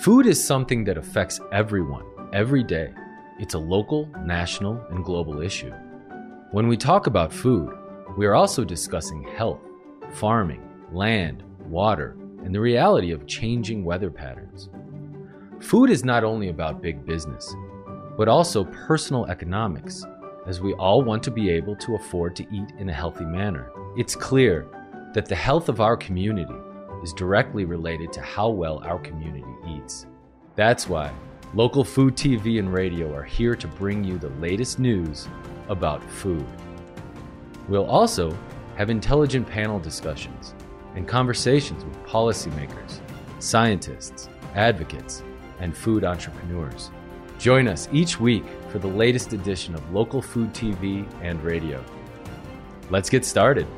Food is something that affects everyone, every day. It's a local, national, and global issue. When we talk about food, we are also discussing health, farming, land, water, and the reality of changing weather patterns. Food is not only about big business, but also personal economics, as we all want to be able to afford to eat in a healthy manner. It's clear that the health of our community is directly related to how well our community eats. That's why local food TV and radio are here to bring you the latest news about food. We'll also have intelligent panel discussions and conversations with policymakers, scientists, advocates, and food entrepreneurs. Join us each week for the latest edition of Local Food TV and Radio. Let's get started.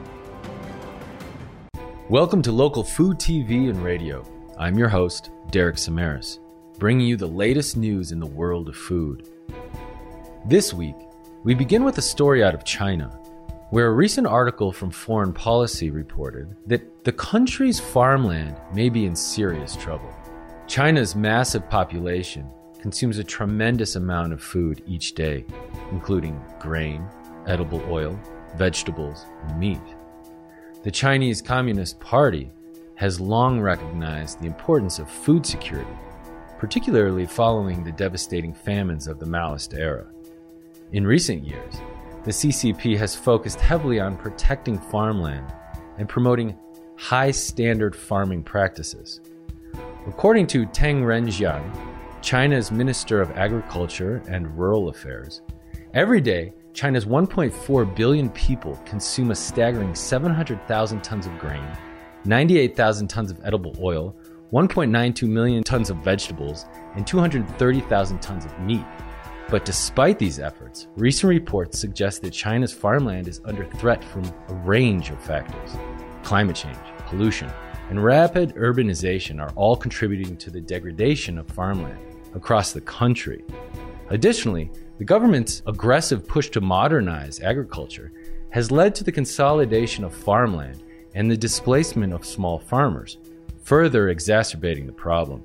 Welcome to Local Food TV and Radio. I'm your host, Derek Samaras, bringing you the latest news in the world of food. This week, we begin with a story out of China, where a recent article from Foreign Policy reported that the country's farmland may be in serious trouble. China's massive population consumes a tremendous amount of food each day, including grain, edible oil, vegetables, and meat. The Chinese Communist Party has long recognized the importance of food security, particularly following the devastating famines of the Maoist era. In recent years, the CCP has focused heavily on protecting farmland and promoting high-standard farming practices. According to Tang Renjian, China's Minister of Agriculture and Rural Affairs, every day, China's 1.4 billion people consume a staggering 700,000 tons of grain, 98,000 tons of edible oil, 1.92 million tons of vegetables, and 230,000 tons of meat. But despite these efforts, recent reports suggest that China's farmland is under threat from a range of factors. Climate change, pollution, and rapid urbanization are all contributing to the degradation of farmland across the country. Additionally, the government's aggressive push to modernize agriculture has led to the consolidation of farmland and the displacement of small farmers, further exacerbating the problem.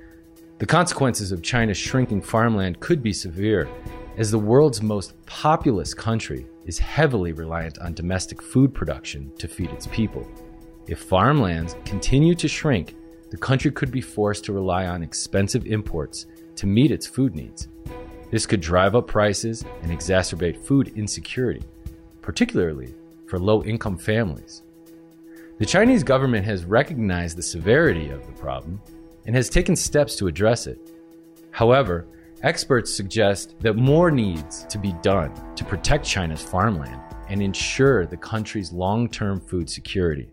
The consequences of China's shrinking farmland could be severe, as the world's most populous country is heavily reliant on domestic food production to feed its people. If farmlands continue to shrink, the country could be forced to rely on expensive imports to meet its food needs. This could drive up prices and exacerbate food insecurity, particularly for low-income families. The Chinese government has recognized the severity of the problem and has taken steps to address it. However, experts suggest that more needs to be done to protect China's farmland and ensure the country's long-term food security.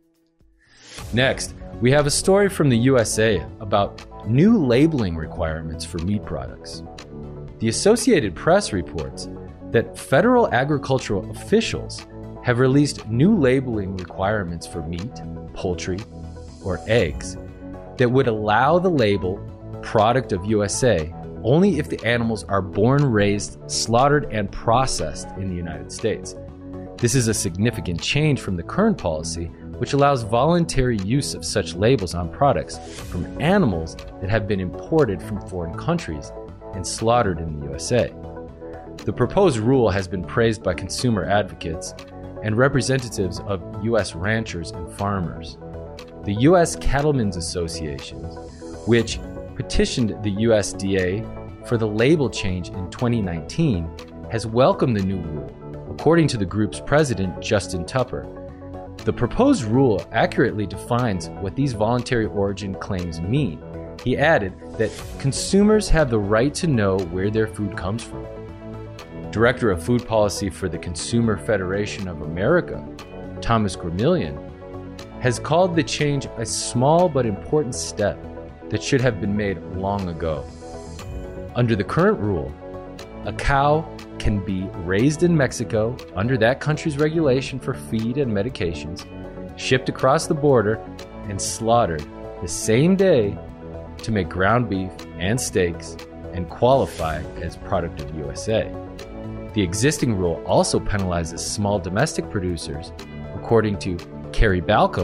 Next, we have a story from the USA about new labeling requirements for meat products. The Associated Press reports that federal agricultural officials have released new labeling requirements for meat, poultry, or eggs that would allow the label "Product of USA" only if the animals are born, raised, slaughtered, and processed in the United States. This is a significant change from the current policy, which allows voluntary use of such labels on products from animals that have been imported from foreign countries and slaughtered in the USA. The proposed rule has been praised by consumer advocates and representatives of U.S. ranchers and farmers. The U.S. Cattlemen's Association, which petitioned the USDA for the label change in 2019, has welcomed the new rule, according to the group's president, Justin Tupper. The proposed rule accurately defines what these voluntary origin claims mean. He added that consumers have the right to know where their food comes from. Director of Food Policy for the Consumer Federation of America, Thomas Gramillion, has called the change a small but important step that should have been made long ago. Under the current rule, a cow can be raised in Mexico under that country's regulation for feed and medications, shipped across the border, and slaughtered the same day to make ground beef and steaks and qualify as product of USA. The existing rule also penalizes small domestic producers. According to Carrie Balcom,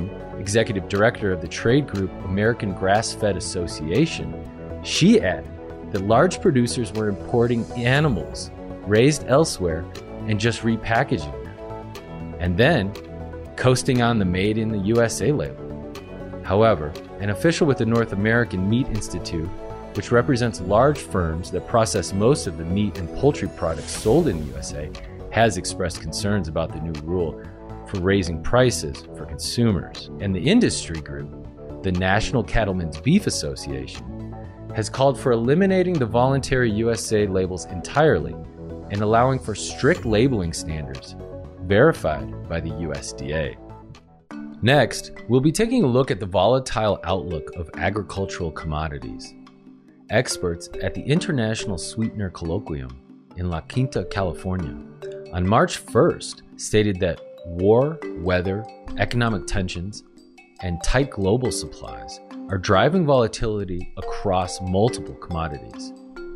executive director of the trade group American Grass-Fed Association, she added that large producers were importing animals raised elsewhere and just repackaging them, and then coasting on the Made in the USA label. However, an official with the North American Meat Institute, which represents large firms that process most of the meat and poultry products sold in the USA, has expressed concerns about the new rule for raising prices for consumers. And the industry group, the National Cattlemen's Beef Association, has called for eliminating the voluntary USA labels entirely and allowing for strict labeling standards verified by the USDA. Next, we'll be taking a look at the volatile outlook of agricultural commodities. Experts at the International Sweetener Colloquium in La Quinta, California, on March 1st stated that war, weather, economic tensions, and tight global supplies are driving volatility across multiple commodities.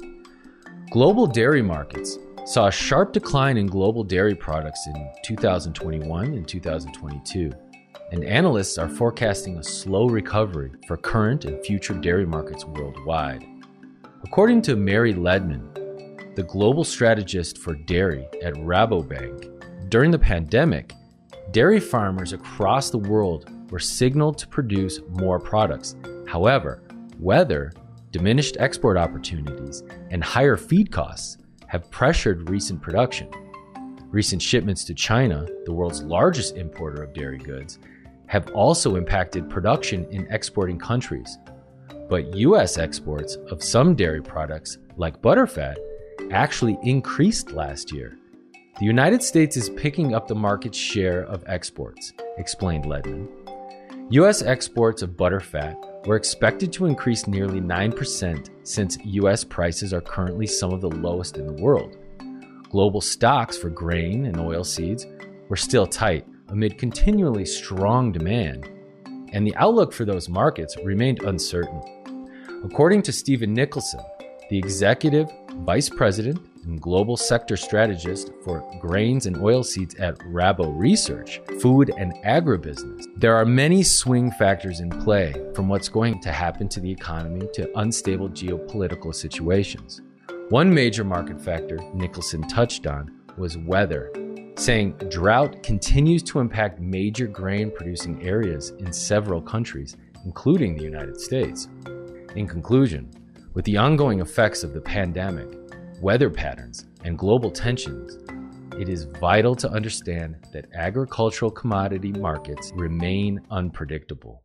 Global dairy markets saw a sharp decline in global dairy products in 2021 and 2022, and analysts are forecasting a slow recovery for current and future dairy markets worldwide. According to Mary Ledman, the global strategist for dairy at Rabobank, during the pandemic, dairy farmers across the world were signaled to produce more products. However, weather, diminished export opportunities, and higher feed costs have pressured recent production. Recent shipments to China, the world's largest importer of dairy goods, have also impacted production in exporting countries. But U.S. exports of some dairy products, like butterfat, actually increased last year. The United States is picking up the market's share of exports, explained Ledman. U.S. exports of butterfat were expected to increase nearly 9% since U.S. prices are currently some of the lowest in the world. Global stocks for grain and oilseeds were still tight amid continually strong demand, and the outlook for those markets remained uncertain. According to Stephen Nicholson, the executive vice president and global sector strategist for grains and oilseeds at Rabo Research, food and agribusiness, there are many swing factors in play, from what's going to happen to the economy to unstable geopolitical situations. One major market factor Nicholson touched on was weather, saying drought continues to impact major grain-producing areas in several countries, including the United States. In conclusion, with the ongoing effects of the pandemic, weather patterns, and global tensions, it is vital to understand that agricultural commodity markets remain unpredictable.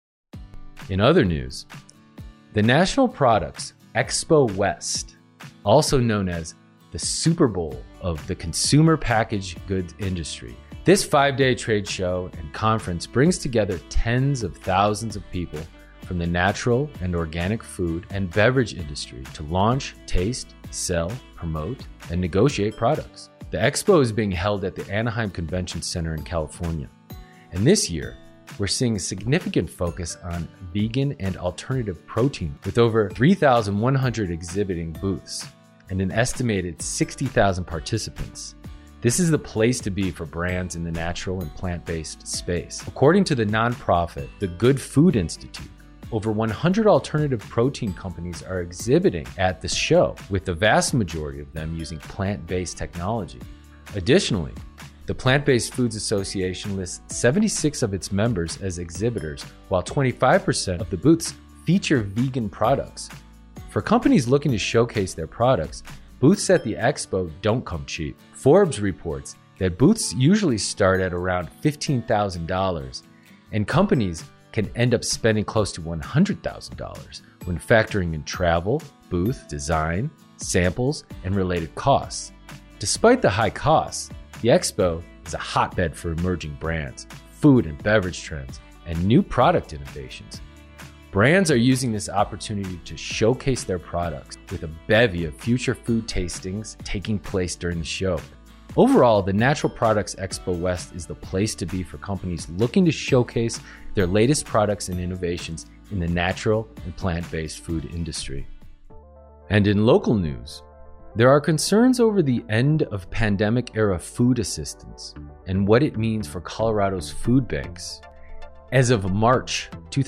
In other news, the National Products Expo West, also known as the Super Bowl of the consumer packaged goods industry. This 5-day trade show and conference brings together tens of thousands of people from the natural and organic food and beverage industry to launch, taste, sell, promote, and negotiate products. The expo is being held at the Anaheim Convention Center in California. And this year, we're seeing a significant focus on vegan and alternative protein, with over 3,100 exhibiting booths and an estimated 60,000 participants. This is the place to be for brands in the natural and plant-based space. According to the nonprofit, the Good Food Institute, over 100 alternative protein companies are exhibiting at the show, with the vast majority of them using plant-based technology. Additionally, the Plant-Based Foods Association lists 76 of its members as exhibitors, while 25% of the booths feature vegan products. For companies looking to showcase their products, booths at the expo don't come cheap. Forbes reports that booths usually start at around $15,000, and companies can end up spending close to $100,000 when factoring in travel, booth, design, samples, and related costs. Despite the high costs, the expo is a hotbed for emerging brands, food and beverage trends, and new product innovations. Brands are using this opportunity to showcase their products, with a bevy of future food tastings taking place during the show. Overall, the Natural Products Expo West is the place to be for companies looking to showcase their latest products and innovations in the natural and plant-based food industry. And in local news, there are concerns over the end of pandemic-era food assistance and what it means for Colorado's food banks. As of March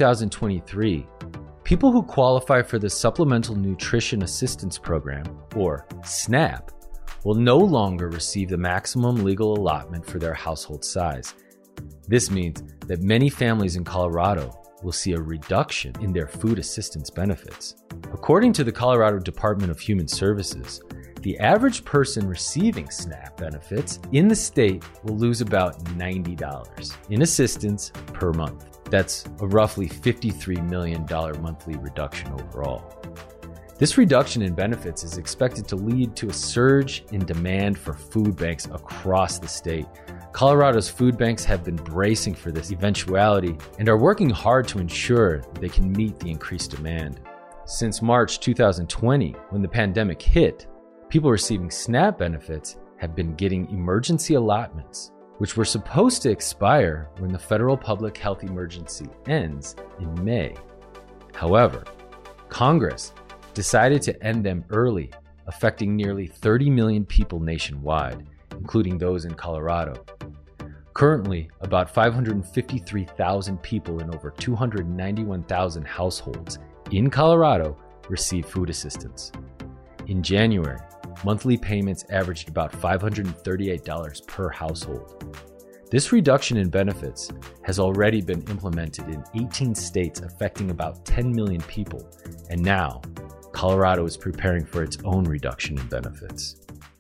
2023, people who qualify for the Supplemental Nutrition Assistance Program, or SNAP, will no longer receive the maximum legal allotment for their household size. This means that many families in Colorado will see a reduction in their food assistance benefits. According to the Colorado Department of Human Services, the average person receiving SNAP benefits in the state will lose about $90 in assistance per month. That's a roughly $53 million monthly reduction overall. This reduction in benefits is expected to lead to a surge in demand for food banks across the state. Colorado's food banks have been bracing for this eventuality and are working hard to ensure they can meet the increased demand. Since March 2020, when the pandemic hit, people receiving SNAP benefits have been getting emergency allotments, which were supposed to expire when the federal public health emergency ends in May. However, Congress decided to end them early, affecting nearly 30 million people nationwide, including those in Colorado. Currently, about 553,000 people in over 291,000 households in Colorado receive food assistance. In January, monthly payments averaged about $538 per household. This reduction in benefits has already been implemented in 18 states, affecting about 10 million people, and now Colorado is preparing for its own reduction in benefits.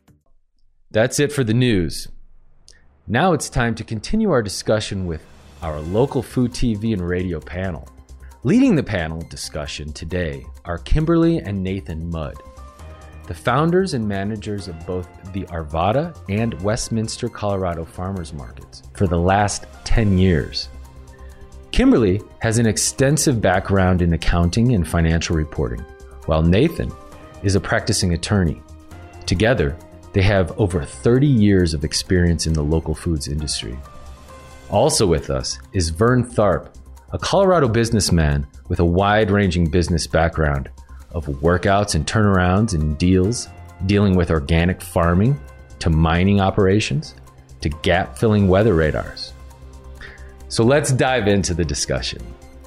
That's it for the news. Now it's time to continue our discussion with our local food TV and radio panel. Leading the panel discussion today are Kimberly and Nathan Mudd, the founders and managers of both the Arvada and Westminster, Colorado farmers markets for the last 10 years. Kimberly has an extensive background in accounting and financial reporting, while Nathan is a practicing attorney. Together, they have over 30 years of experience in the local foods industry. Also with us is Vern Tharp, a Colorado businessman with a wide-ranging business background of workouts and turnarounds and deals, dealing with organic farming, to mining operations, to gap-filling weather radars. So let's dive into the discussion.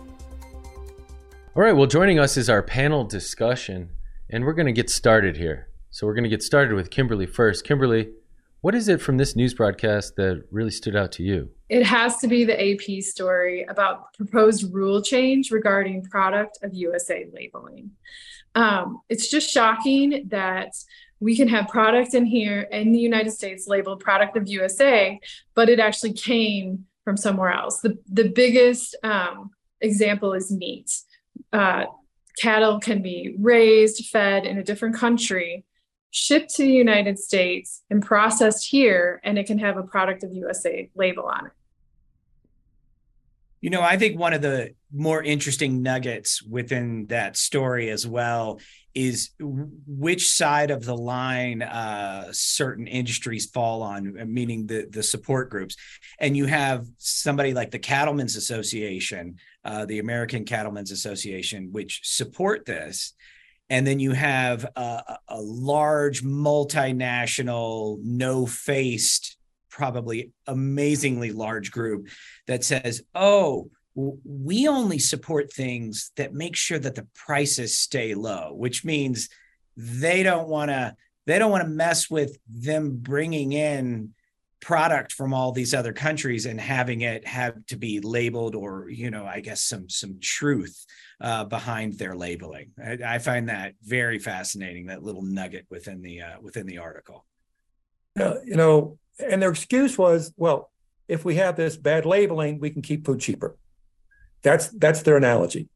All right, well, joining us is our panel discussion, and we're going to get started here. So we're going to get started with Kimberly first. Kimberly, what is it from this news broadcast that really stood out to you? It has to be the AP story about proposed rule change regarding product of USA labeling. It's just shocking that we can have product in here in the United States labeled product of USA, but it actually came from somewhere else. The biggest example is meat. Cattle can be raised, fed in a different country, shipped to the United States and processed here, and it can have a product of USA label on it. You know, I think one of the more interesting nuggets within that story as well is which side of the line certain industries fall on, meaning the support groups. And you have somebody like the Cattlemen's Association, the American Cattlemen's Association, which support this. And then you have a large multinational, no-faced, probably amazingly large group that says, oh, we only support things that make sure that the prices stay low, which means they don't want to mess with them bringing in product from all these other countries and having it have to be labeled or, you know, I guess some truth behind their labeling. I find that very fascinating, that little nugget within the article. You know, and their excuse was, well, if we have this bad labeling, we can keep food cheaper. That's their analogy.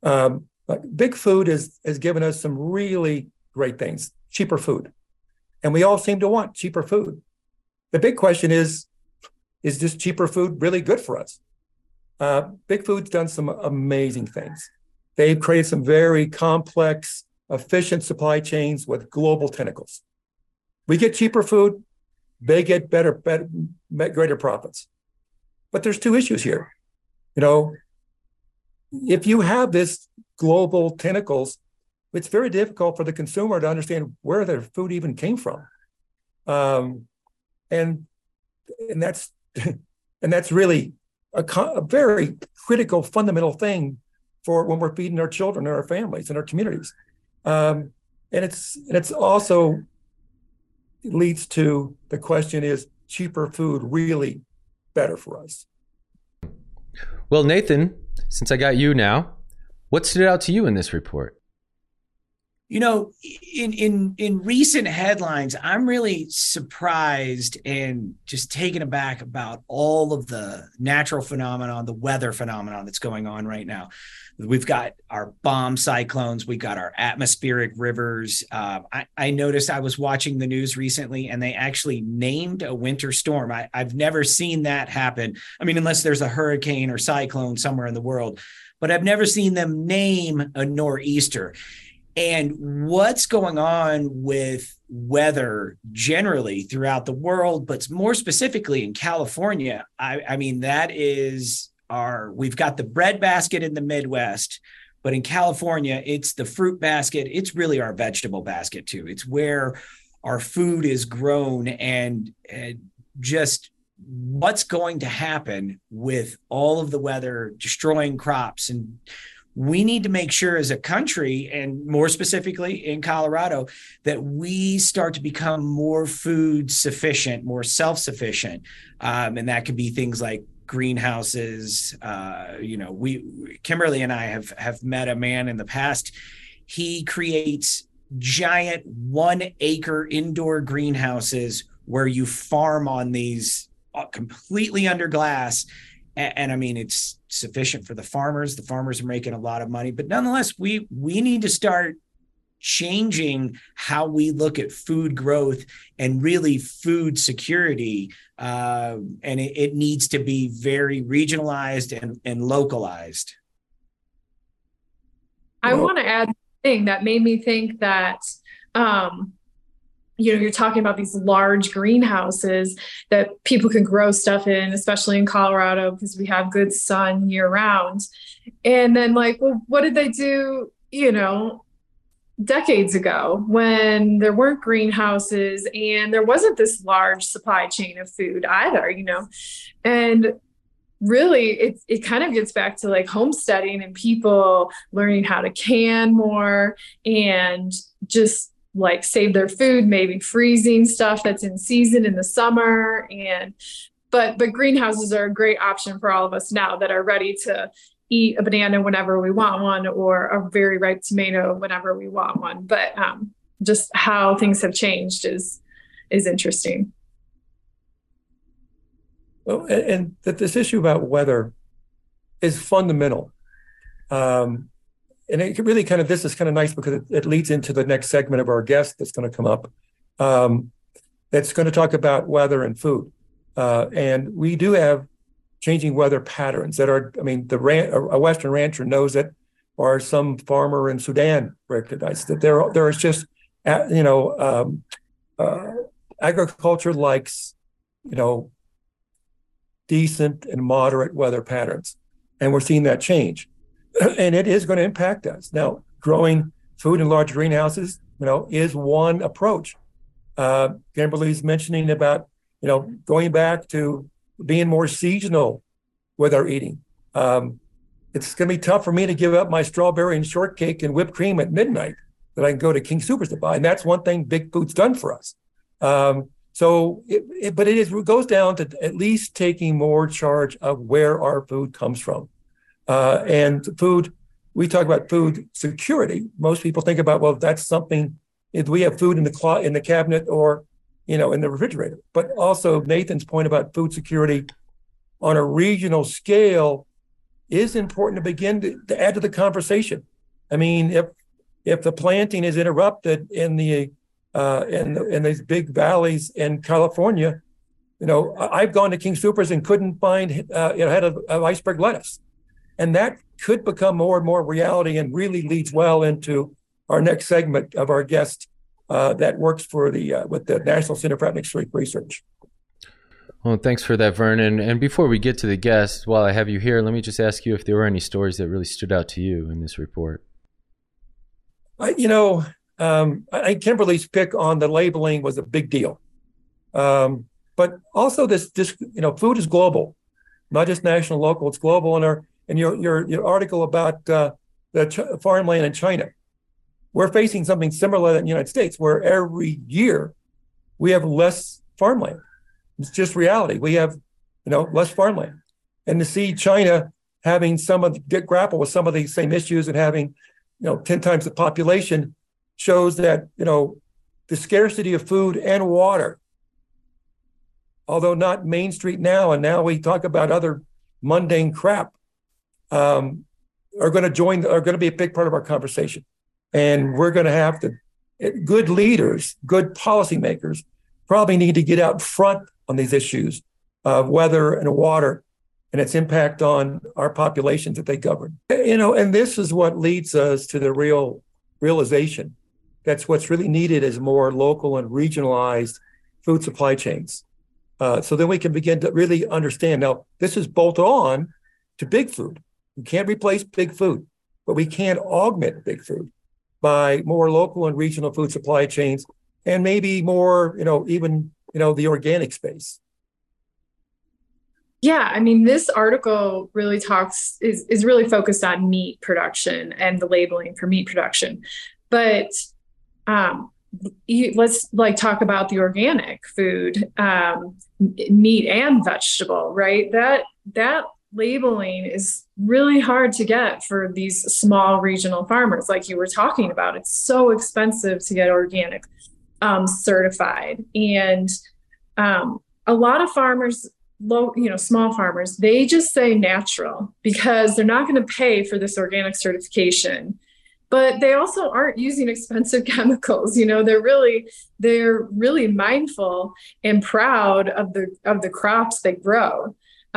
Big Food has given us some really great things, cheaper food. And we all seem to want cheaper food. The big question is this cheaper food really good for us? Big Food's done some amazing things. They've created some very complex, efficient supply chains with global tentacles. We get cheaper food, they get better, greater profits. But there's two issues here. You know, if you have this global tentacles, it's very difficult for the consumer to understand where their food even came from. And that's really a very critical, fundamental thing for when we're feeding our children and our families and our communities. And it's also leads to the question, is cheaper food really better for us? Well, Nathan, since I got you now, what stood out to you in this report? You know, in recent headlines, I'm really surprised and just taken aback about all of the natural phenomenon, the weather phenomenon that's going on right now. We've got our bomb cyclones. We've got our atmospheric rivers. I noticed, I was watching the news recently, and they actually named a winter storm. I've never seen that happen. I mean, unless there's a hurricane or cyclone somewhere in the world, but I've never seen them name a nor'easter. And what's going on with weather generally throughout the world, but more specifically in California, I mean, that is we've got the breadbasket in the Midwest, but in California, it's the fruit basket. It's really our vegetable basket too. It's where our food is grown, and just what's going to happen with all of the weather destroying crops. And we need to make sure as a country, and more specifically in Colorado, that we start to become more food sufficient, more self-sufficient. And that could be things like greenhouses. Kimberly and I have met a man in the past. He creates giant 1 acre indoor greenhouses where you farm on these completely under glass. And I mean, it's sufficient for the farmers. The farmers are making a lot of money, but nonetheless, we need to start changing how we look at food growth and really food security. And it needs to be very regionalized and localized. I want to add a thing that made me think that, you're talking about these large greenhouses that people can grow stuff in, especially in Colorado, because we have good sun year round. And then well, what did they do, decades ago when there weren't greenhouses and there wasn't this large supply chain of food either, and really it kind of gets back to homesteading and people learning how to can more and just save their food, maybe freezing stuff that's in season in the summer. But greenhouses are a great option for all of us now that are ready to eat a banana whenever we want one, or a very ripe tomato whenever we want one. But just how things have changed is interesting. Well, and that this issue about weather is fundamental. And it really this is kind of nice because it leads into the next segment of our guest that's going to come up. That's going to talk about weather and food. And we do have changing weather patterns that are, a Western rancher knows it, or some farmer in Sudan recognizes that there is just, agriculture likes, decent and moderate weather patterns. And we're seeing that change. And it is going to impact us. Now, growing food in large greenhouses, is one approach. Kimberly's mentioning about, going back to being more seasonal with our eating. It's going to be tough for me to give up my strawberry and shortcake and whipped cream at midnight that I can go to King Soopers to buy. And that's one thing Big Food's done for us. It goes down to at least taking more charge of where our food comes from. And food, we talk about food security. Most people think about, well, that's something, if we have food in the cabinet or, in the refrigerator. But also Nathan's point about food security on a regional scale is important to begin to add to the conversation. I mean, if the planting is interrupted in these big valleys in California, I've gone to King Soopers and couldn't find head of iceberg lettuce. And that could become more and more reality and really leads well into our next segment of our guest that works for with the National Center for Atmospheric Research. Well, thanks for that, Vernon. And before we get to the guest, while I have you here, let me just ask you if there were any stories that really stood out to you in this report. I think Kimberly's pick on the labeling was a big deal. But also this food is global. not just national, local, it's global. And your article about farmland in China, we're facing something similar in the United States, where every year we have less farmland. It's just reality. We have, less farmland. And to see China having grapple with some of these same issues and having, 10 times the population shows that, the scarcity of food and water, although not Main Street now, and now we talk about other mundane crap, are going to be a big part of our conversation. And we're going to have to, good leaders, good policymakers probably need to get out front on these issues of weather and water and its impact on our populations that they govern. And this is what leads us to the realization that's what's really needed is more local and regionalized food supply chains. So then we can begin to really understand. Now, this is bolt on to big food. We can't replace big food, but we can augment big food by more local and regional food supply chains, and maybe more, even, the organic space. Yeah, I mean, this article really is really focused on meat production and the labeling for meat production. But let's talk about the organic food, meat and vegetable, right? That labeling is really hard to get for these small regional farmers, like you were talking about. It's so expensive to get organic certified, and a lot of farmers, small farmers, they just say natural because they're not going to pay for this organic certification. But they also aren't using expensive chemicals. They're really mindful and proud of the crops they grow.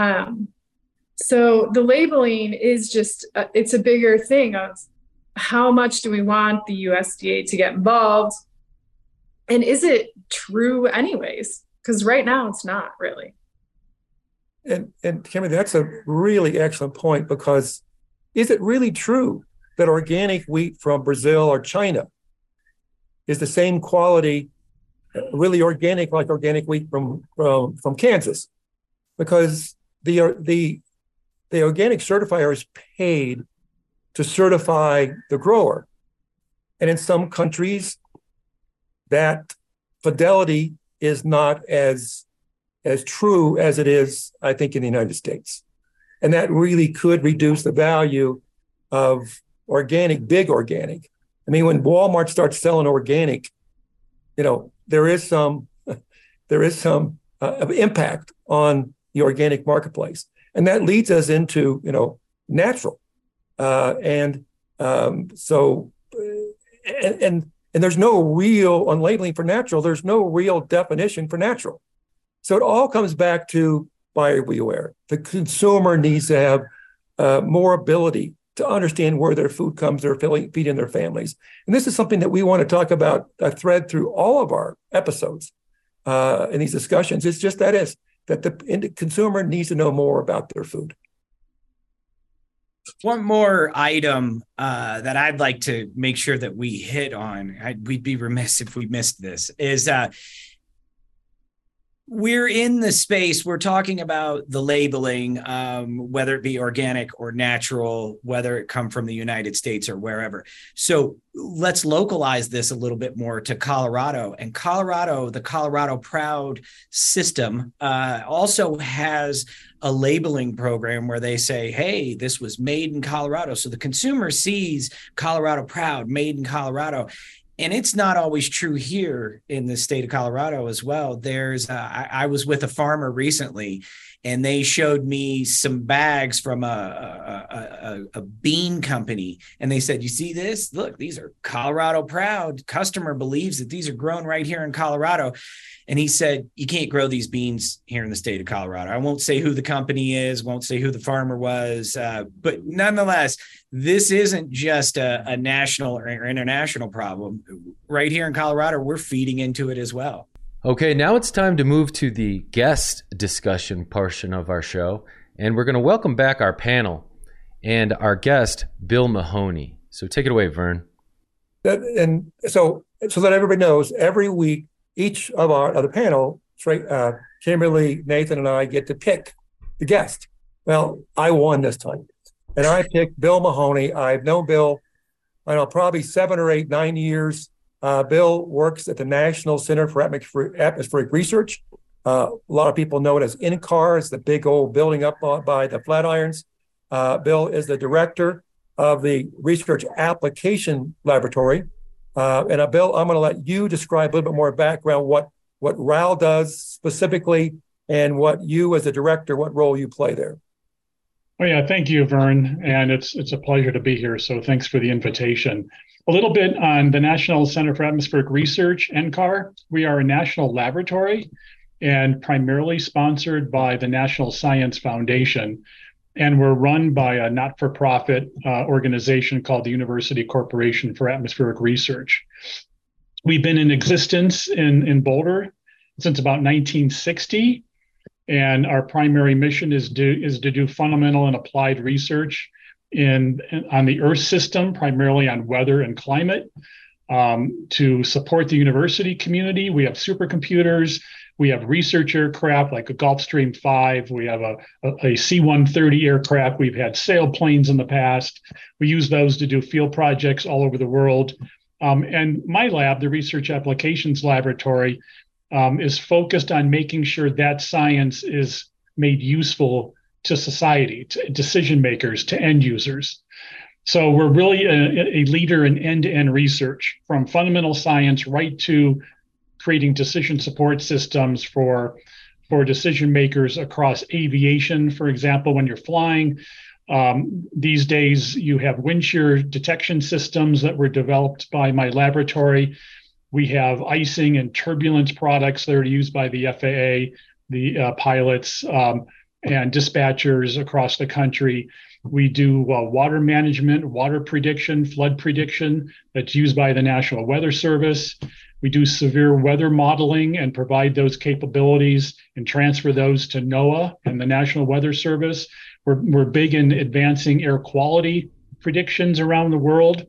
So the labeling is just it's a bigger thing of how much do we want the USDA to get involved, and is it true anyways? Because right now it's not really. And Kimmy, that's a really excellent point, because is it really true that organic wheat from Brazil or China is the same quality, really organic, like organic wheat from Kansas? Because the organic certifier is paid to certify the grower. And in some countries, that fidelity is not as true as it is, I think, in the United States. And that really could reduce the value of big organic. I mean, when Walmart starts selling organic, there is some impact on the organic marketplace. And that leads us into, natural. And there's no real, on labeling for natural, there's no real definition for natural. So it all comes back to buyer beware. The consumer needs to have more ability to understand where their food comes, they're feeding their families. And this is something that we want to talk about, a thread through all of our episodes in these discussions. It's just that the consumer needs to know more about their food. One more item that I'd like to make sure that we hit on, we'd be remiss if we missed this, is we're in the space, we're talking about the labeling, whether it be organic or natural, whether it come from the United States or wherever. So let's localize this a little bit more to Colorado. And the Colorado Proud system also has a labeling program where they say, hey, this was made in Colorado. So the consumer sees Colorado Proud, made in Colorado. And it's not always true here in the state of Colorado as well. I was with a farmer recently, and they showed me some bags from a bean company. And they said, you see this? Look, these are Colorado Proud. Customer believes that these are grown right here in Colorado. And he said, you can't grow these beans here in the state of Colorado. I won't say who the company is, won't say who the farmer was. But nonetheless, this isn't just a national or international problem. Right here in Colorado, we're feeding into it as well. Okay, now it's time to move to the guest discussion portion of our show. And we're going to welcome back our panel and our guest, Bill Mahoney. So take it away, Vern. And so that everybody knows, every week, each of the panel, Kimberly, Nathan, and I get to pick the guest. Well, I won this time. And I picked Bill Mahoney. I've known Bill, I don't know, probably 7 or 8, 9 years. Bill works at the National Center for Atmospheric Research. A lot of people know it as NCAR. It's the big old building up by the Flatirons. Bill is the director of the Research Application Laboratory. And Bill, I'm going to let you describe a little bit more background, what RAL does specifically, and what you as a director, what role you play there. Oh yeah, thank you, Vern, and it's a pleasure to be here. So thanks for the invitation. A little bit on the National Center for Atmospheric Research, NCAR. We are a national laboratory and primarily sponsored by the National Science Foundation. And we're run by a not-for-profit organization called the University Corporation for Atmospheric Research. We've been in existence in Boulder since about 1960. And our primary mission is to do fundamental and applied research on the Earth system, primarily on weather and climate. To support the university community, we have supercomputers, we have research aircraft like a Gulfstream 5, we have a C-130 aircraft, we've had sailplanes in the past. We use those to do field projects all over the world. And my lab, the Research Applications Laboratory, is focused on making sure that science is made useful to society, to decision makers, to end users. So we're really a leader in end-to-end research, from fundamental science right to creating decision support systems for decision makers across aviation. For example, when you're flying, these days you have wind shear detection systems that were developed by my laboratory. We have icing and turbulence products that are used by the FAA, the pilots, and dispatchers across the country. We do water management, water prediction, flood prediction that's used by the National Weather Service. We do severe weather modeling and provide those capabilities and transfer those to NOAA and the National Weather Service. We're big in advancing air quality predictions around the world.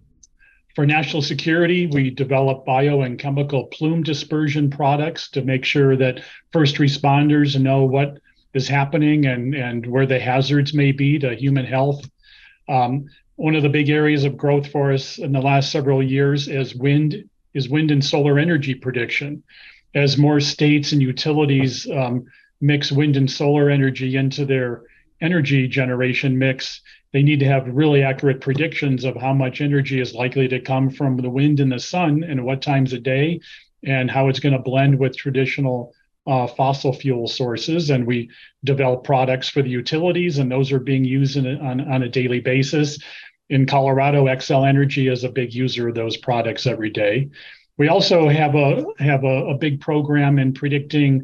For national security, we develop bio and chemical plume dispersion products to make sure that first responders know what is happening and where the hazards may be to human health. One of the big areas of growth for us in the last several years is wind and solar energy prediction. As more states and utilities mix wind and solar energy into their energy generation mix, they need to have really accurate predictions of how much energy is likely to come from the wind and the sun and what times a day, and how it's going to blend with traditional fossil fuel sources. And we develop products for the utilities, and those are being used on a daily basis. In Colorado, Xcel Energy is a big user of those products every day. We also have a big program in predicting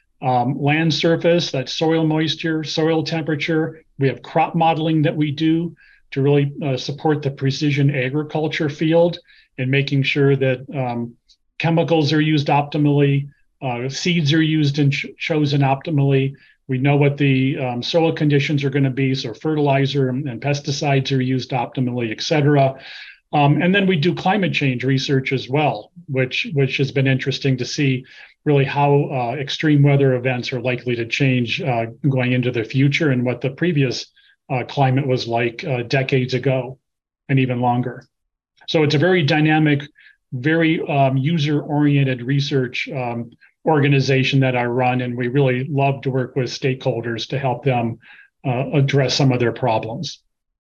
land surface, that's soil moisture, soil temperature. We have crop modeling that we do to really support the precision agriculture field and making sure that chemicals are used optimally, seeds are used and chosen optimally. We know what the soil conditions are going to be, so fertilizer and pesticides are used optimally, et cetera. And then we do climate change research as well, which has been interesting to see really how extreme weather events are likely to change going into the future and what the previous climate was like decades ago and even longer. So it's a very dynamic, very user-oriented research organization that I run, and we really love to work with stakeholders to help them address some of their problems.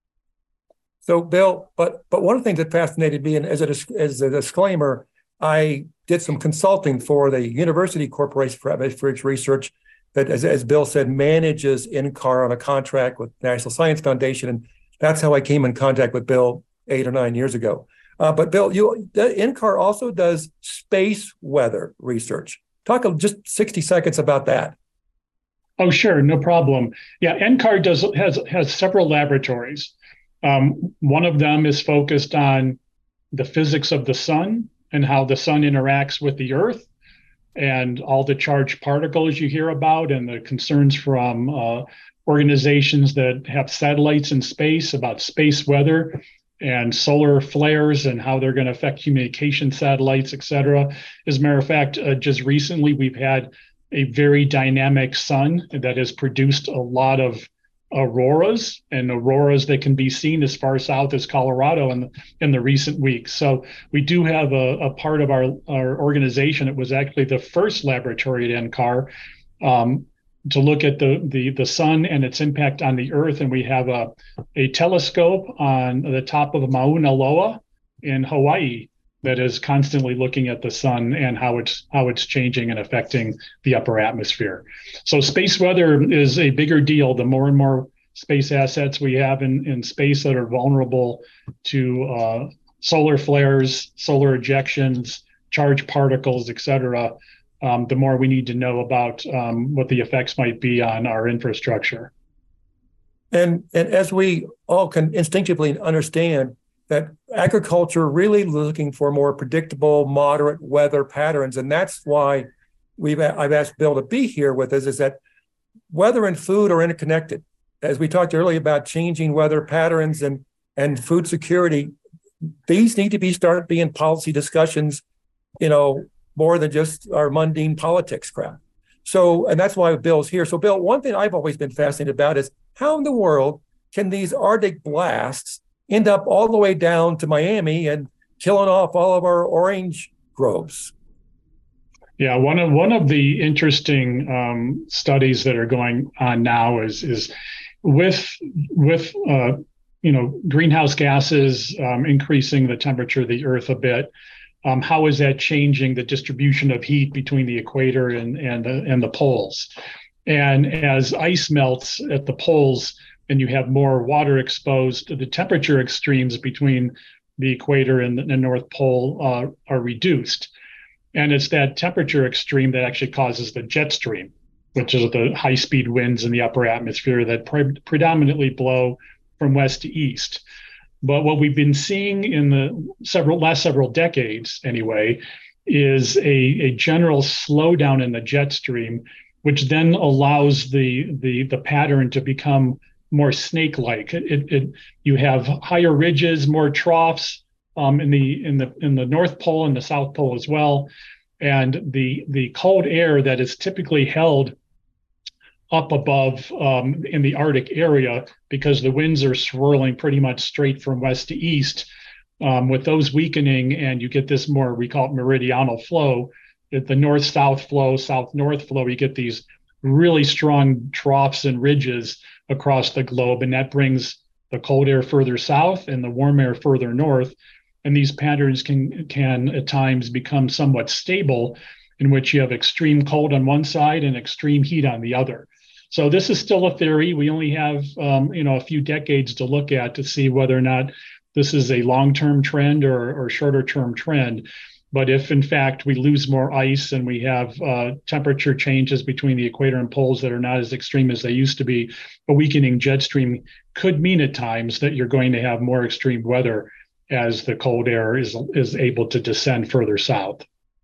So, Bill, but one of the things that fascinated me, and as a disclaimer, I did some consulting for the University Corporation for Atmospheric Research that, as Bill said, manages NCAR on a contract with National Science Foundation, and that's how I came in contact with Bill 8 or 9 years ago. But Bill, NCAR also does space weather research. Talk just 60 seconds about that. Oh, sure, no problem. Yeah, NCAR has several laboratories. One of them is focused on the physics of the sun and how the sun interacts with the Earth and all the charged particles you hear about and the concerns from organizations that have satellites in space about space weather and solar flares and how they're going to affect communication satellites, et cetera. As a matter of fact, just recently we've had a very dynamic sun that has produced a lot of auroras, and auroras that can be seen as far south as Colorado in the recent weeks. So we do have a part of our organization. It was actually the first laboratory at NCAR to look at the sun and its impact on the Earth. And we have a telescope on the top of Mauna Loa in Hawaii that is constantly looking at the sun and how it's changing and affecting the upper atmosphere. So space weather is a bigger deal. The more and more space assets we have in space that are vulnerable to solar flares, solar ejections, charged particles, et cetera, the more we need to know about what the effects might be on our infrastructure. And as we all can instinctively understand, that agriculture really looking for more predictable, moderate weather patterns. And that's why I've asked Bill to be here with us, is that weather and food are interconnected. As we talked earlier about changing weather patterns and food security, these need to start being policy discussions, more than just our mundane politics crap. So, and that's why Bill's here. So Bill, one thing I've always been fascinated about is how in the world can these Arctic blasts end up all the way down to Miami and killing off all of our orange groves? Yeah, one of the interesting studies that are going on now is with greenhouse gases increasing the temperature of the Earth a bit. How is that changing the distribution of heat between the equator and the poles? And as ice melts at the poles, and you have more water exposed, the temperature extremes between the equator and the North Pole are reduced. And it's that temperature extreme that actually causes the jet stream, which is the high-speed winds in the upper atmosphere that predominantly blow from west to east. But what we've been seeing in the last several decades, anyway, is a general slowdown in the jet stream, which then allows the pattern to become more snake-like. You have higher ridges, more troughs in the North Pole and the South Pole as well, and the cold air that is typically held up above in the Arctic area, because the winds are swirling pretty much straight from west to east. With those weakening, and you get this more, we call it meridional flow, the north-south flow, south-north flow, you get these really strong troughs and ridges across the globe, and that brings the cold air further south and the warm air further north. And these patterns can at times become somewhat stable, in which you have extreme cold on one side and extreme heat on the other. So this is still a theory. We only have a few decades to look at to see whether or not this is a long-term trend or shorter-term trend. But if, in fact, we lose more ice and we have temperature changes between the equator and poles that are not as extreme as they used to be, a weakening jet stream could mean at times that you're going to have more extreme weather as the cold air is able to descend further south.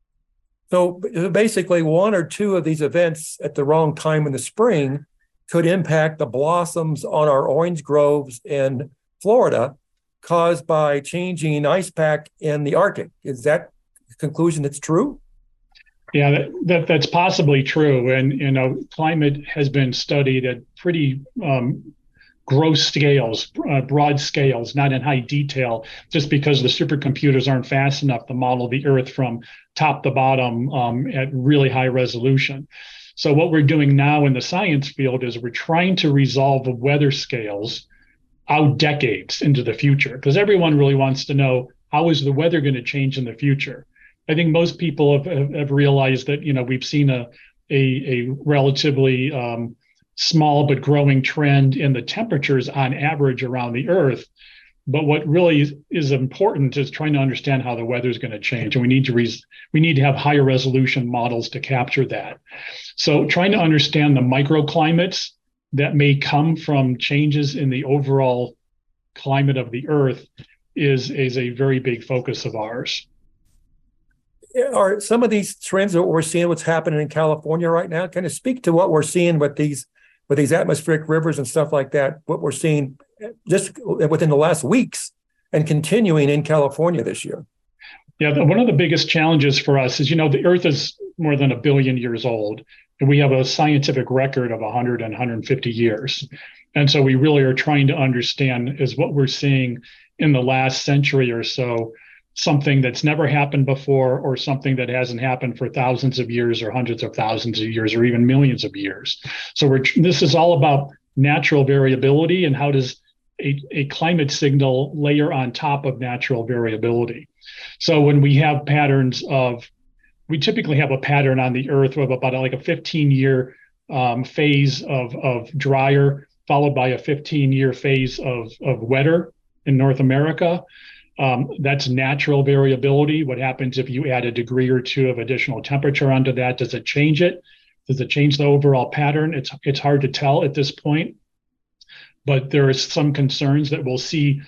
So basically, one or two of these events at the wrong time in the spring could impact the blossoms on our orange groves in Florida caused by changing ice pack in the Arctic. Is that conclusion that's true? Yeah, that's possibly true. And, climate has been studied at pretty gross scales, broad scales, not in high detail, just because the supercomputers aren't fast enough to model the Earth from top to bottom at really high resolution. So what we're doing now in the science field is we're trying to resolve the weather scales out decades into the future, because everyone really wants to know, how is the weather going to change in the future? I think most people have realized that, we've seen a relatively small but growing trend in the temperatures on average around the Earth. But what really is important is trying to understand how the weather is going to change, and we need to have higher resolution models to capture that. So trying to understand the microclimates that may come from changes in the overall climate of the Earth is a very big focus of ours. Are some of these trends that we're seeing, what's happening in California right now, kind of speak to what we're seeing with these atmospheric rivers and stuff like that, what we're seeing just within the last weeks and continuing in California this year? Yeah, one of the biggest challenges for us is, the Earth is more than 1 billion years old, and we have a scientific record of 100 and 150 years. And so we really are trying to understand, is what we're seeing in the last century or so something that's never happened before, or something that hasn't happened for thousands of years or hundreds of thousands of years or even millions of years. So this is all about natural variability, and how does a climate signal layer on top of natural variability. So when we have patterns we typically have a pattern on the Earth of about like a 15-year phase of drier, followed by a 15-year phase of wetter in North America. That's natural variability. What happens if you add a degree or two of additional temperature onto that? Does it change it? Does it change the overall pattern? It's hard to tell at this point, but there is some concerns that we'll see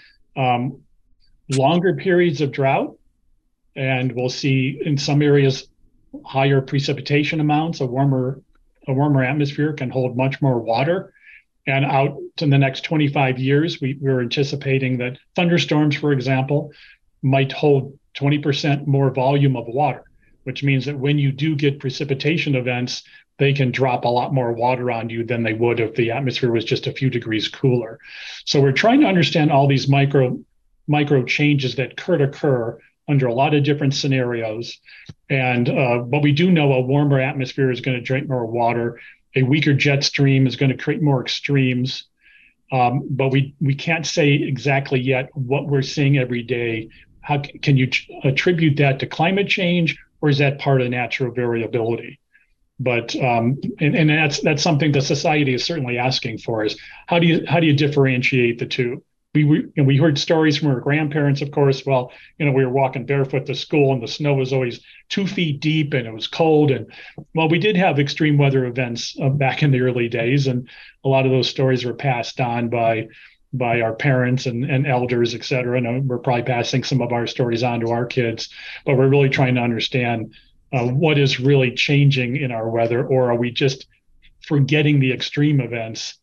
longer periods of drought, and we'll see in some areas higher precipitation amounts. A warmer atmosphere can hold much more water. And out to the next 25 years, we're anticipating that thunderstorms, for example, might hold 20% more volume of water, which means that when you do get precipitation events, they can drop a lot more water on you than they would if the atmosphere was just a few degrees cooler. So we're trying to understand all these micro changes that could occur under a lot of different scenarios. And but we do know a warmer atmosphere is going to drink more water. A weaker jet stream is going to create more extremes. But we can't say exactly yet what we're seeing every day. How can you attribute that to climate change, or is that part of natural variability? But and that's something the society is certainly asking for, is how do you differentiate the two? We heard stories from our grandparents, of course. Well, we were walking barefoot to school, and the snow was always 2 feet deep, and it was cold. And well, we did have extreme weather events back in the early days, and a lot of those stories were passed on by our parents and elders, et cetera. And we're probably passing some of our stories on to our kids, but we're really trying to understand what is really changing in our weather, or are we just forgetting the extreme events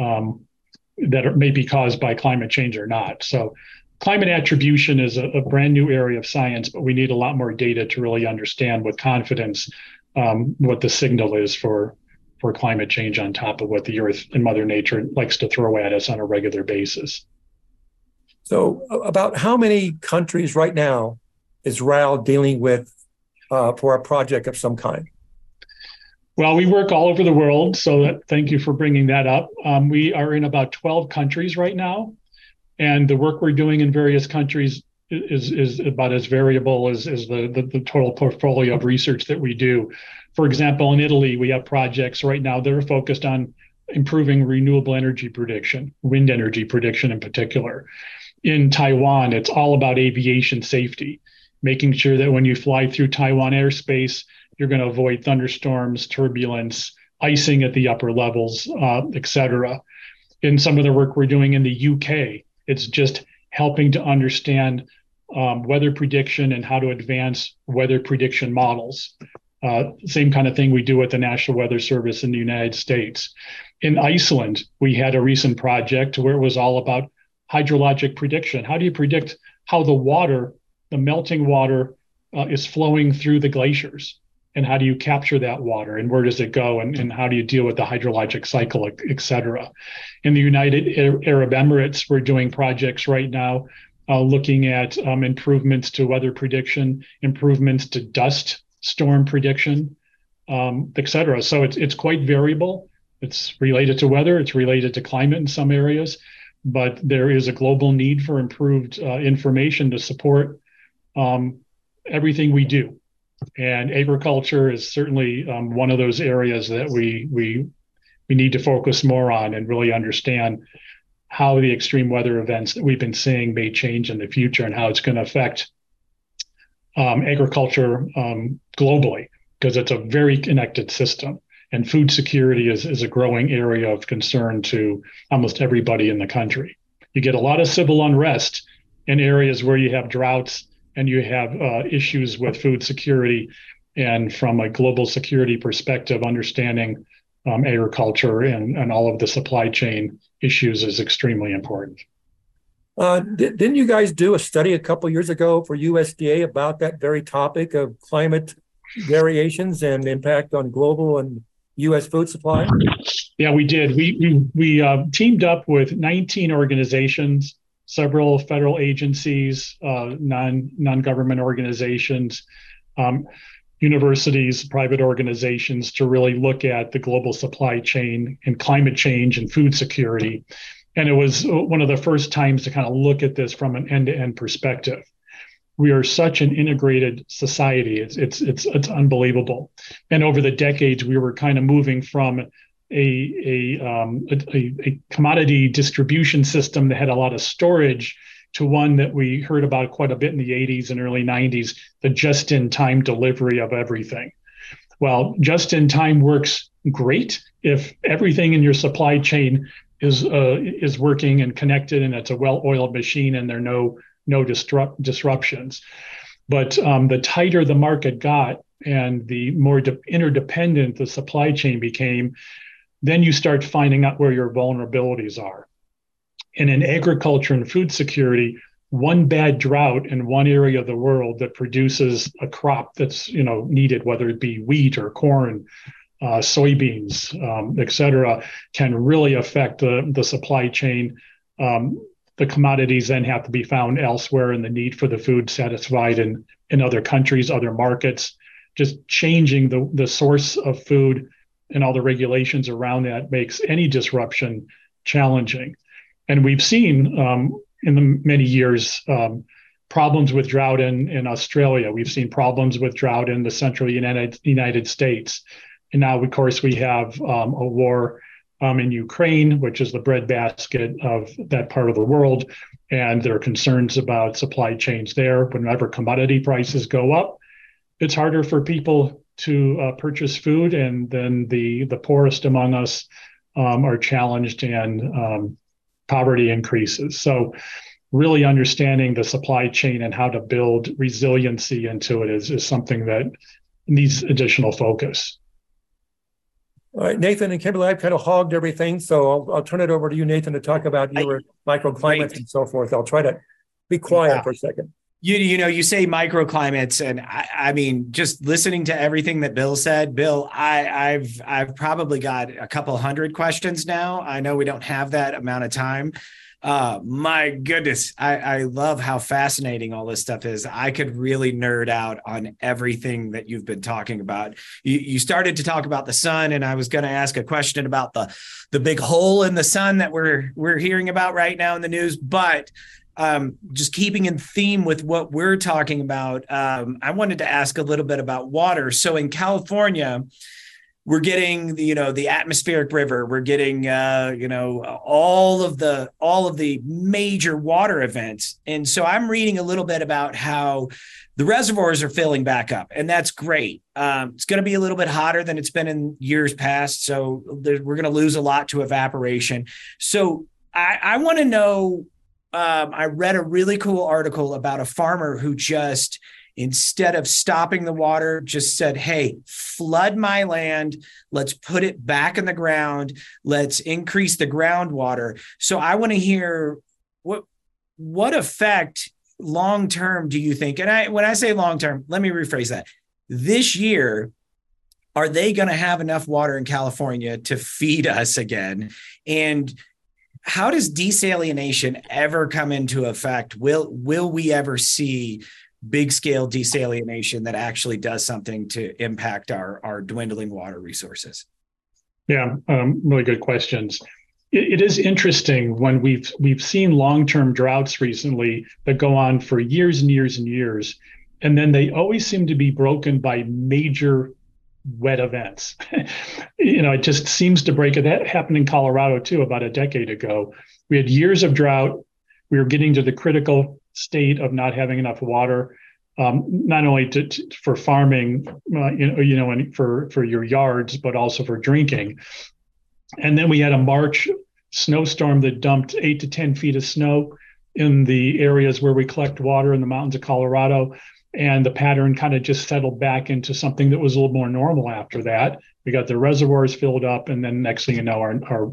that may be caused by climate change or not. So climate attribution is a brand new area of science, but we need a lot more data to really understand with confidence what the signal is for climate change on top of what the Earth and Mother Nature likes to throw at us on a regular basis. So about how many countries right now is RAL dealing with for a project of some kind? Well, we work all over the world, so thank you for bringing that up. We are in about 12 countries right now, and the work we're doing in various countries is about as variable as the total portfolio of research that we do. For example, in Italy, we have projects right now that are focused on improving renewable energy prediction, wind energy prediction in particular. In Taiwan, it's all about aviation safety, making sure that when you fly through Taiwan airspace, you're going to avoid thunderstorms, turbulence, icing at the upper levels, et cetera. In some of the work we're doing in the UK, it's just helping to understand weather prediction and how to advance weather prediction models. Same kind of thing we do with the National Weather Service in the United States. In Iceland, we had a recent project where it was all about hydrologic prediction. How do you predict how the melting water is flowing through the glaciers? And how do you capture that water, and where does it go, and how do you deal with the hydrologic cycle, et cetera? In the United Arab Emirates, we're doing projects right now looking at improvements to weather prediction, improvements to dust storm prediction, et cetera. So it's quite variable. It's related to weather, it's related to climate in some areas, but there is a global need for improved information to support everything we do. And agriculture is certainly one of those areas that we need to focus more on and really understand how the extreme weather events that we've been seeing may change in the future, and how it's going to affect agriculture globally, because it's a very connected system. And food security is a growing area of concern to almost everybody in the country. You get a lot of civil unrest in areas where you have droughts and you have issues with food security. And from a global security perspective, understanding agriculture and all of the supply chain issues is extremely important. Didn't you guys do a study a couple of years ago for USDA about that very topic of climate variations and impact on global and U.S. food supply? Yeah, we did. We teamed up with 19 organizations, several federal agencies, non-government organizations, universities, private organizations, to really look at the global supply chain and climate change and food security. And it was one of the first times to kind of look at this from an end-to-end perspective. We are such an integrated society. It's unbelievable. And over the decades, we were kind of moving from a commodity distribution system that had a lot of storage to one that we heard about quite a bit in the 80s and early 90s, the just-in-time delivery of everything. Well, just-in-time works great if everything in your supply chain is working and connected, and it's a well-oiled machine, and there are no disruptions. But the tighter the market got and the more interdependent the supply chain became, then you start finding out where your vulnerabilities are. And in agriculture and food security, one bad drought in one area of the world that produces a crop that's needed, whether it be wheat or corn, soybeans, et cetera, can really affect the supply chain. The commodities then have to be found elsewhere, and the need for the food satisfied in other countries, other markets. Just changing the source of food and all the regulations around that makes any disruption challenging. And we've seen in the many years problems with drought in Australia. We've seen problems with drought in the central United States. And now, of course, we have a war in Ukraine, which is the breadbasket of that part of the world. And there are concerns about supply chains there. Whenever commodity prices go up, it's harder for people to purchase food. And then the poorest among us are challenged, and poverty increases. So really understanding the supply chain and how to build resiliency into it is something that needs additional focus. All right, Nathan and Kimberly, I've kind of hogged everything, so I'll turn it over to you, Nathan, to talk about your microclimates and so forth. I'll try to be quiet for a second. You say microclimates, and I mean, just listening to everything that Bill said, Bill, I've probably got a couple hundred questions now. I know we don't have that amount of time. My goodness, I love how fascinating all this stuff is. I could really nerd out on everything that you've been talking about. You started to talk about the sun, and I was going to ask a question about the big hole in the sun that we're hearing about right now in the news, but just keeping in theme with what we're talking about, I wanted to ask a little bit about water. So in California, we're getting the atmospheric river. We're getting all of the major water events, and so I'm reading a little bit about how the reservoirs are filling back up, and that's great. It's going to be a little bit hotter than it's been in years past, so we're going to lose a lot to evaporation. So I want to know. I read a really cool article about a farmer who just, instead of stopping the water, just said, hey, flood my land. Let's put it back in the ground. Let's increase the groundwater. So I want to hear what effect long-term do you think? And when I say long-term, let me rephrase that. This year, are they going to have enough water in California to feed us again? And how does desalination ever come into effect? Will we ever see big scale desalination that actually does something to impact our dwindling water resources? Yeah, really good questions. It is interesting when we've seen long-term droughts recently that go on for years and years and years, and then they always seem to be broken by major wet events. It just seems to break it. That happened in Colorado too, about a decade ago. We had years of drought. We were getting to the critical state of not having enough water, not only for farming, and for your yards, but also for drinking. And then we had a March snowstorm that dumped 8 to 10 feet of snow in the areas where we collect water in the mountains of Colorado. And the pattern kind of just settled back into something that was a little more normal after that. We got the reservoirs filled up, and then next thing you know,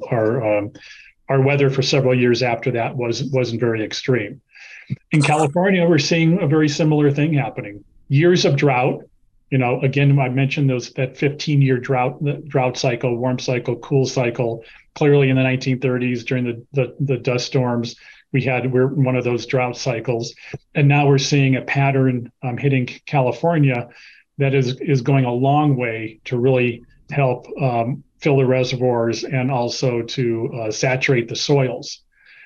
our weather for several years after that wasn't very extreme. In California, we're seeing a very similar thing happening. Years of drought, Again, I mentioned that 15-year drought cycle, warm cycle, cool cycle. Clearly, in the 1930s, during the dust storms, we're in one of those drought cycles, and now we're seeing a pattern hitting California that is going a long way to really help fill the reservoirs and also to saturate the soils.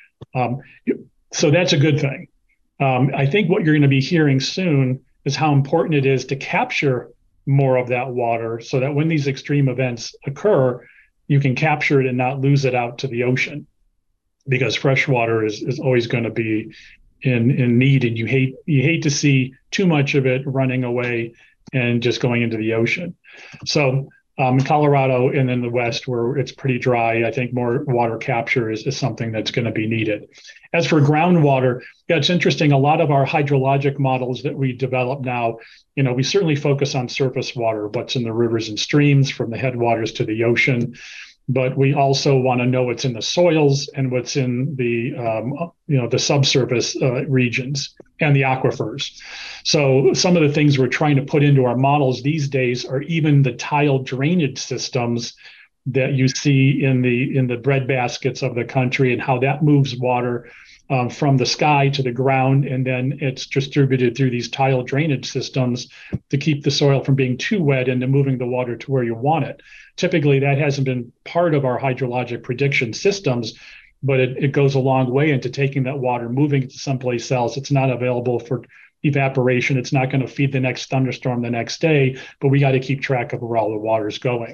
So that's a good thing. I think what you're going to be hearing soon is how important it is to capture more of that water so that when these extreme events occur, you can capture it and not lose it out to the ocean, because fresh water is always going to be in need, and you hate to see too much of it running away and just going into the ocean. So in Colorado and in the West, where it's pretty dry, I think more water capture is something that's going to be needed. As for groundwater, it's interesting. A lot of our hydrologic models that we develop now, we certainly focus on surface water, what's in the rivers and streams from the headwaters to the ocean. But we also want to know what's in the soils and what's in the subsurface regions and the aquifers. So some of the things we're trying to put into our models these days are even the tile drainage systems that you see in the bread baskets of the country, and how that moves water from the sky to the ground, and then it's distributed through these tile drainage systems to keep the soil from being too wet and to moving the water to where you want it. Typically, that hasn't been part of our hydrologic prediction systems, but it goes a long way into taking that water, moving it to someplace else. It's not available for evaporation. It's not going to feed the next thunderstorm the next day, but we got to keep track of where all the water's going.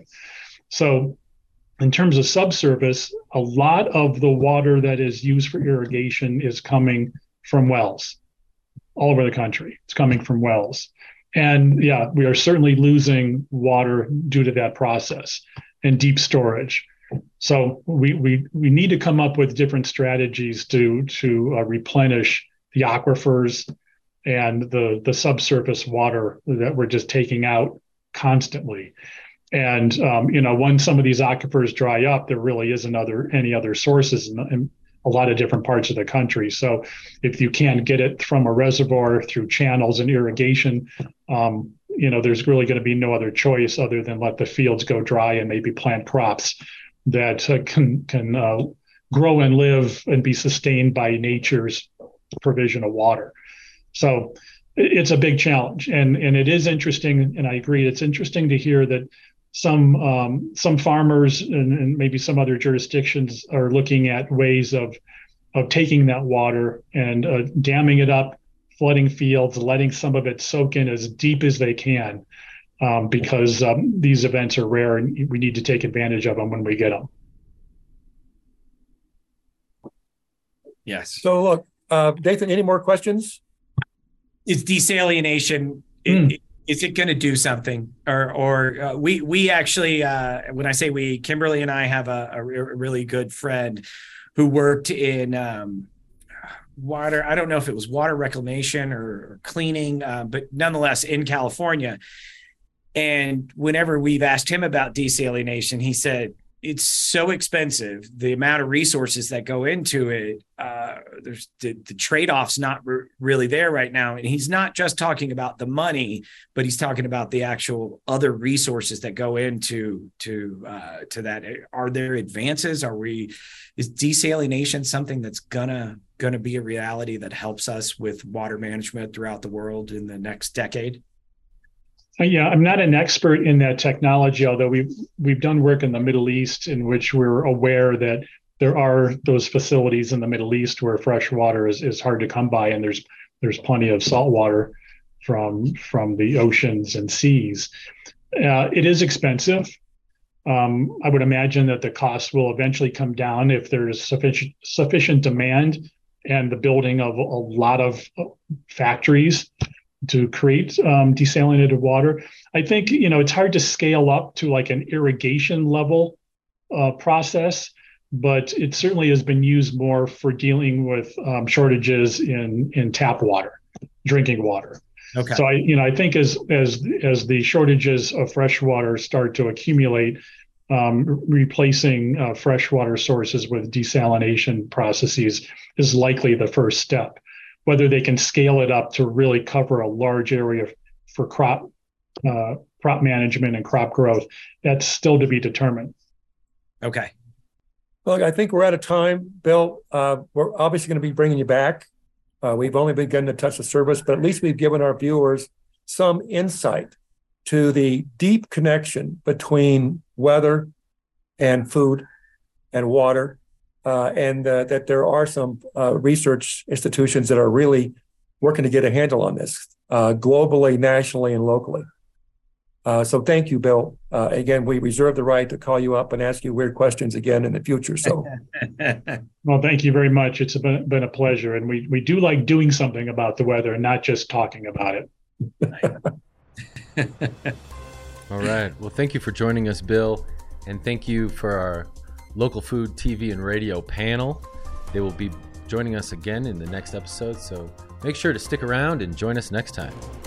So in terms of subsurface, a lot of the water that is used for irrigation is coming from wells all over the country. It's coming from wells. And yeah, we are certainly losing water due to that process and deep storage. So we need to come up with different strategies to replenish the aquifers and the subsurface water that we're just taking out constantly. And when some of these aquifers dry up, there really isn't any other sources in a lot of different parts of the country. So if you can't get it from a reservoir through channels and irrigation, there's really going to be no other choice other than let the fields go dry and maybe plant crops that can grow and live and be sustained by nature's provision of water. So it's a big challenge, and it is interesting, and I agree, it's interesting to hear that some farmers and maybe some other jurisdictions are looking at ways of taking that water and damming it up, flooding fields, letting some of it soak in as deep as they can, because these events are rare and we need to take advantage of them when we get them. Yes. So look, Nathan, any more questions? Is desalination, is it going to do something? Or we actually, when I say we, Kimberly and I have a really good friend who worked in water. I don't know if it was water reclamation or cleaning, but nonetheless in California. And whenever we've asked him about desalination, he said, it's so expensive. The amount of resources that go into it, there's the trade-off's not really there right now. And he's not just talking about the money, but he's talking about the actual other resources that go into to that. Are there advances? Is desalination something that's gonna be a reality that helps us with water management throughout the world in the next decade? Yeah, I'm not an expert in that technology, although we've done work in the Middle East in which we're aware that there are those facilities in the Middle East where fresh water is hard to come by, and there's plenty of salt water from the oceans and seas. It is expensive. I would imagine that the cost will eventually come down if there's sufficient demand and the building of a lot of factories to create desalinated water. I think, it's hard to scale up to like an irrigation level process, but it certainly has been used more for dealing with shortages in tap water, drinking water. Okay. So I think as the shortages of fresh water start to accumulate, replacing freshwater sources with desalination processes is likely the first step. Whether they can scale it up to really cover a large area for crop crop management and crop growth. That's still to be determined. Okay. Look, I think we're out of time, Bill. We're obviously going to be bringing you back. We've only begun to touch the surface, but at least we've given our viewers some insight to the deep connection between weather and food and water, and that there are some research institutions that are really working to get a handle on this globally, nationally, and locally. So thank you, Bill. Again, we reserve the right to call you up and ask you weird questions again in the future. So, well, thank you very much. It's been a pleasure. And we do like doing something about the weather and not just talking about it. All right. Well, thank you for joining us, Bill. And thank you for our local food, TV, and radio panel. They will be joining us again in the next episode. So make sure to stick around and join us next time.